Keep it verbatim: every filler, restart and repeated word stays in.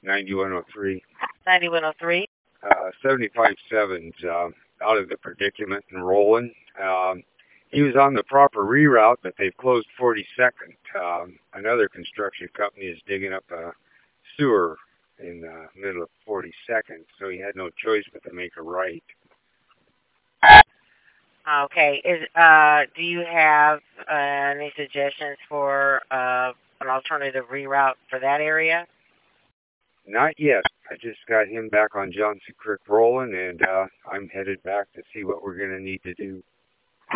ninety-one oh three. ninety-one oh three? Uh, seventy-five seven's uh, out of the predicament and rolling. Um, he was on the proper reroute, but they've closed forty-second. Um, another construction company is digging up a sewer in the middle of forty-second, so he had no choice but to make a right. Okay. Is uh, do you have uh, any suggestions for uh, an alternative reroute for that area? Not yet. I just got him back on Johnson Creek rolling, and uh, I'm headed back to see what we're going to need to do.